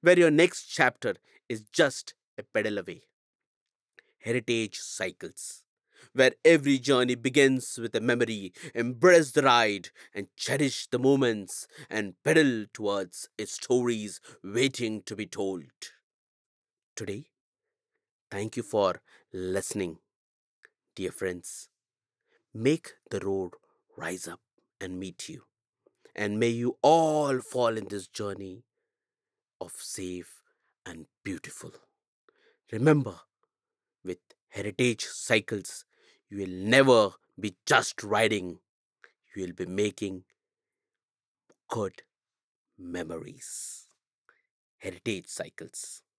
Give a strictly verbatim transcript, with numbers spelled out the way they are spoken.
where your next chapter is just a pedal away. Heritage Cycles, where every journey begins with a memory. Embrace the ride and cherish the moments and pedal towards its stories waiting to be told. Today, thank you for listening, dear friends. Make the road rise up and meet you. And may you all fall in this journey of safe and beautiful. Remember, with heritage cycles, you will never be just riding, you will be making good memories. Heritage cycles.